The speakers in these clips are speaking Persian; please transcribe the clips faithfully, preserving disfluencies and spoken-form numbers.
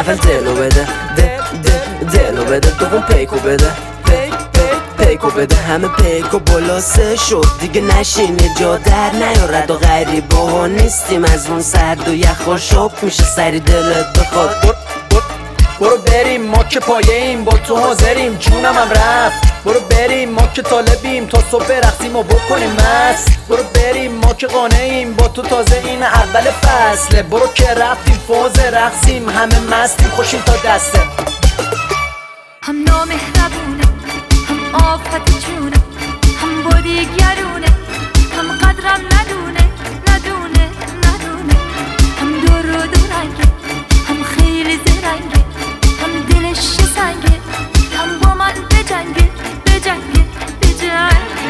اول دلو بده دل دل دلو بده دوم پیکو بده پیک پیک پیکو بده همه پیکو بلاسه شد دیگه نشینه جا در نیارد و غریبه ها نیستیم از اون سرد و یخ و شب میشه سری دلت بخواد. برو بریم ما که پایه ایم با تو حاضریم جونم هم رفت. برو بریم ما که طالبیم تا صبح برقصیم و بکنیم مست. برو بریم ما که قانعیم با تو تازه این اول فصله. برو که رفتیم فوز رقصیم همه مستیم خوشیم تا دسته. هم نامهربونه هم آفت جونه هم بادیگرونه هم قدرم ندونه ندونه ندونه هم دور و دورنگه هم خیلی زرنگه هم دلش سنگه هم با من بجنگه بجنگه بجنگه.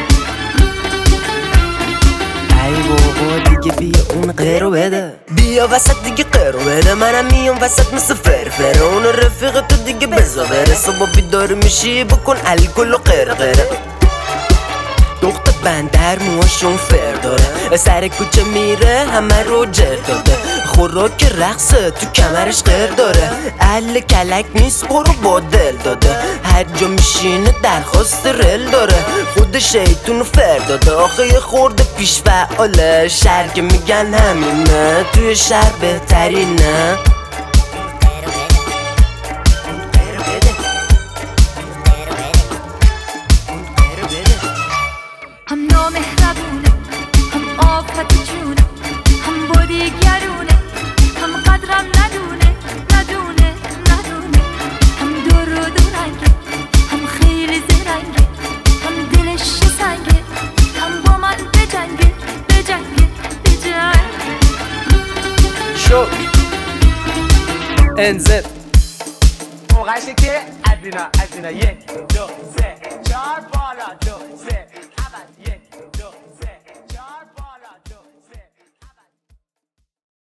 ای بابا دیگه بیا اون غیرو بده بیا وسط دیگه غیرو بده منم میام وسط مثل فرفره اون رفیق تو دیگه بزا بره صبح بیدار میشی بکن الکل و غیر غیره. دختر بندر موهاشون فر داره سر کوچه میره همه رو جر داده خوراک رقصه تو کمرش غیر داره اهل کلک نیست برو با دل داده هر جا میشینه درخواست رل داره خود شیطون فر داده آخه یه خورده پیش فعاله شهر که میگن همینه توی شهر بهترینه. هم نامهربونه هم آفت جونه هم بادیگرونه هم قدرم ندونه ندونه ندونه هم دور و دورنگه هم خیلی زرنگه هم دلش سنگه هم با من بجنگه بجنگه بجنگه. شو انزل موقعشه که ادینا ادینا یک دو سه